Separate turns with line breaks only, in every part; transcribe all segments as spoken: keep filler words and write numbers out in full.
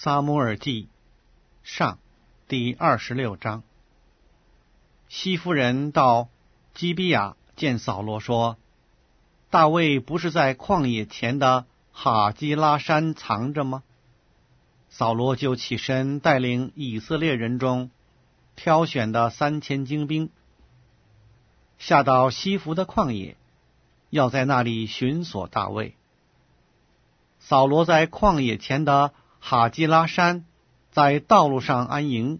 撒母耳记上第二十六章。西夫人到基比亚见扫罗说，大卫不是在旷野前的哈基拉山藏着吗？扫罗就起身带领以色列人中挑选的三千精兵，下到西弗的旷野，要在那里寻索大卫。扫罗在旷野前的哈基拉山在道路上安营。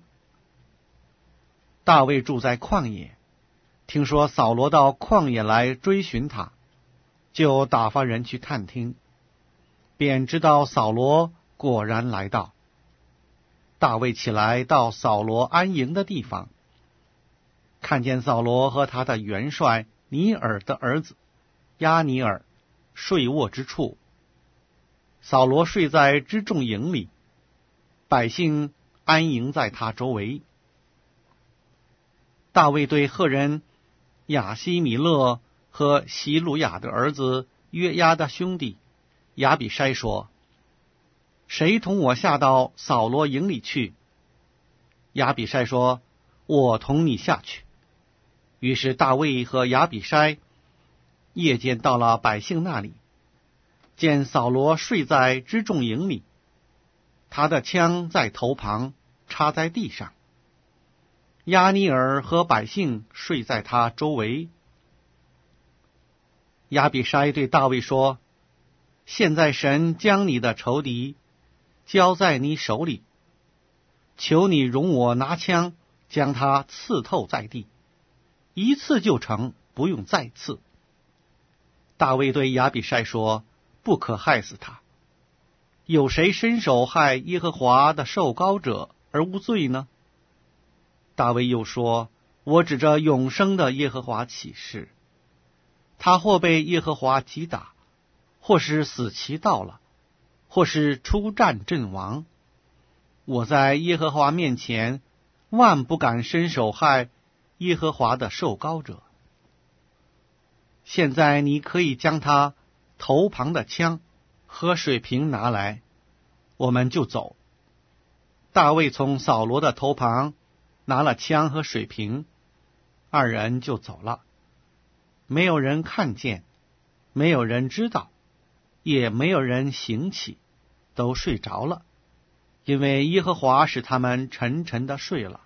大卫住在旷野，听说扫罗到旷野来追寻他，就打发人去探听，便知道扫罗果然来到。大卫起来到扫罗安营的地方，看见扫罗和他的元帅尼尔的儿子押尼尔睡卧之处。扫罗睡在辎重营里，百姓安营在他周围。大卫对赫人亚希米勒和希鲁雅的儿子约押的兄弟亚比筛说，谁同我下到扫罗营里去？亚比筛说，我同你下去。于是大卫和亚比筛夜间到了百姓那里，见扫罗睡在辎重营里，他的枪在头旁插在地上，押尼尔和百姓睡在他周围。亚比筛对大卫说，现在神将你的仇敌交在你手里，求你容我拿枪将他刺透在地，一次就成，不用再刺。大卫对亚比筛说，不可害死他，有谁伸手害耶和华的受膏者而无罪呢？大卫又说，我指着永生的耶和华起誓，他或被耶和华击打，或是死期到了，或是出战阵亡，我在耶和华面前万不敢伸手害耶和华的受膏者。现在你可以将他头旁的枪和水瓶拿来，我们就走。大卫从扫罗的头旁拿了枪和水瓶，二人就走了。没有人看见，没有人知道，也没有人醒起，都睡着了，因为耶和华使他们沉沉的睡了。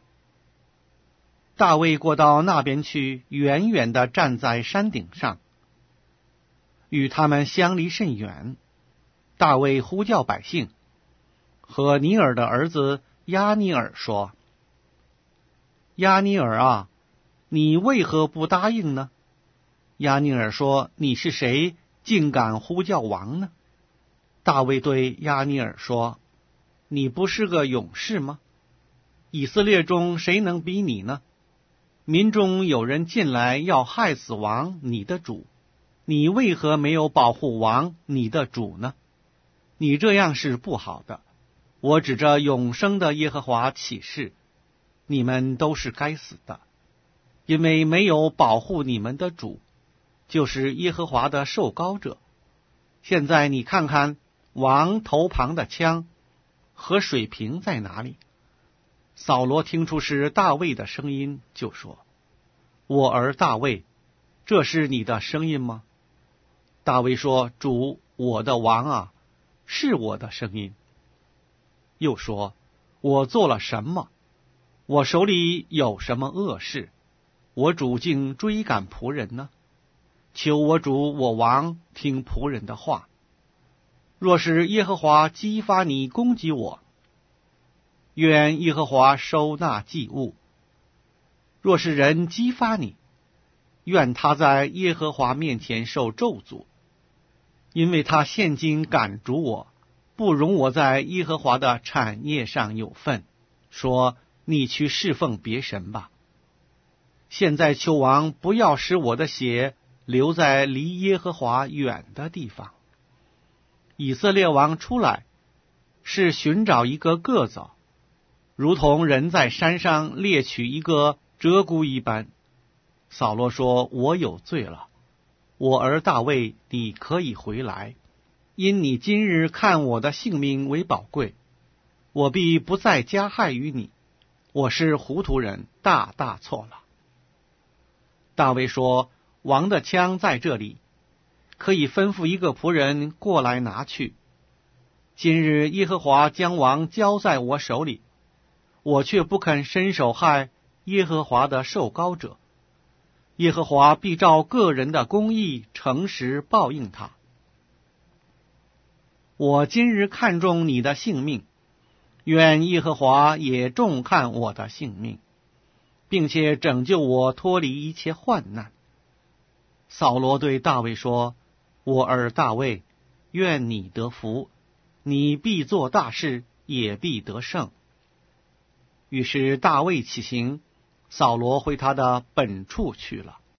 大卫过到那边去，远远地站在山顶上，与他们相离甚远。大卫呼叫百姓，和尼尔的儿子押尼尔说，押尼尔啊，你为何不答应呢？押尼尔说，你是谁，竟敢呼叫王呢？大卫对押尼尔说，你不是个勇士吗？以色列中谁能比你呢？民中有人进来要害死王你的主，你为何没有保护王你的主呢？你这样是不好的。我指着永生的耶和华起誓，你们都是该死的，因为没有保护你们的主，就是耶和华的受膏者。现在你看看王头旁的枪和水瓶在哪里？扫罗听出是大卫的声音，就说，我儿大卫，这是你的声音吗？大卫说，主，我的王啊，是我的声音。又说，我做了什么？我手里有什么恶事？我主竟追赶仆人呢？求我主我王听仆人的话。若是耶和华激发你攻击我，愿耶和华收纳祭物；若是人激发你，愿他在耶和华面前受咒诅，因为他现今赶逐我，不容我在耶和华的产业上有份，说，你去侍奉别神吧。现在求王不要使我的血留在离耶和华远的地方。以色列王出来，是寻找一个个子，如同人在山上猎取一个鹧鸪一般。扫罗说，我有罪了，我儿大卫，你可以回来，因你今日看我的性命为宝贵， 我必不再加害于你。我是糊涂人，大大错了。”大卫说：“王的枪在这里，可以吩咐一个仆人过来拿去。今日耶和华将王交在我手里，我却不肯伸手害耶和华的受膏者。耶和华必照个人的公义诚实报应他。我今日看重你的性命，愿耶和华也重看我的性命，并且拯救我脱离一切患难。”扫罗对大卫说：“我儿大卫，愿你得福，你必做大事，也必得胜。”于是大卫起行，扫罗回他的本处去了。